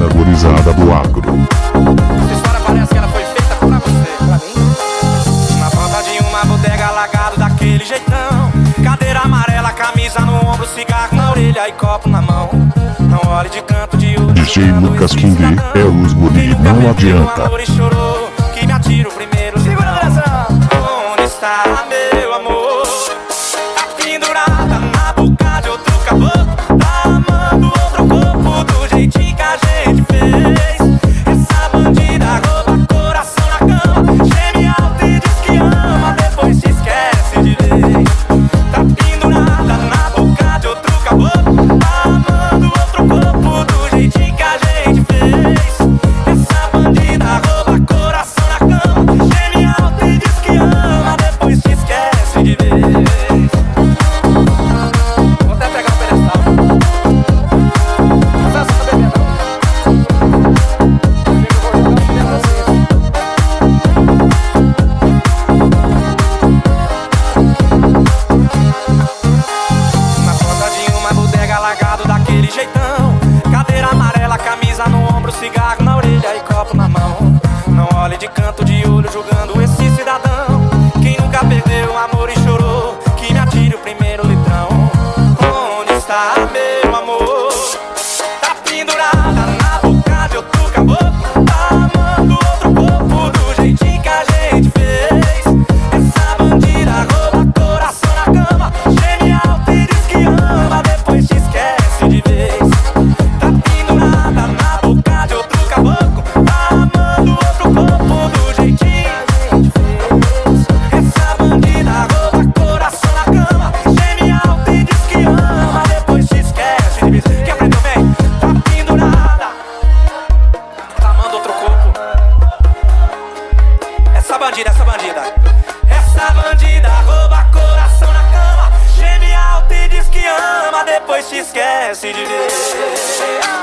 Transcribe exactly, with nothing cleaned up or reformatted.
Fina gurizada do agro. Essa história parece que ela foi feita pra você, pra mim. Na porta de uma bodega, alagado daquele jeitão. Cadeira amarela, camisa no ombro, cigarro na orelha e copo na mão. Não olhe de canto de olho. D J Lucas King é os guri, não adianta. Amor e chorou, que me atira o primeiro. Segura a direção. Onde está meu amor? Tá pendurada na boca de outro caboclo. Tá amando outro corpo do jeitinho que a gente fez. Essa bandida rouba coração na cama. Geme alto e diz que ama, depois se esquece de vez. Tá pendurada na boca de outro caboclo. Tá amando outro corpo do jeitinho que a gente fez. Essa bandida rouba coração na cama. Geme alto e diz que ama, depois se esquece de vez. Vou até pegar o pedestal. Não faça essa bebê na porta de uma bodega, alagado daquele jeitão. Cadeira amarela, camisa no ombro, cigarro na orelha e copo na mão. Não olhe de canto de olho julgando esse cidadão. Quem nunca perdeu o amor e chorou, que me atire o primeiro litrão. Onde está meu amor? Tá pendurada na boca de outro caboclo. Tá amando outro corpo do jeitinho que a gente fez. Essa bandida rouba coração na cama. Geme alto e diz que ama, depois se esquece de vez. Tá pendurada na boca de outro caboclo. Tá amando outro corpo do jeitinho que a gente fez. Essa bandida rouba coração na cama. Geme alto e diz que ama, depois se esquece de vez. Quem aprendeu bem? Tá pendurada, tá amando outro corpo. Essa bandida, essa bandida. Essa bandida rouba coração na cama. Geme alto e diz que ama, depois se esquece de ver.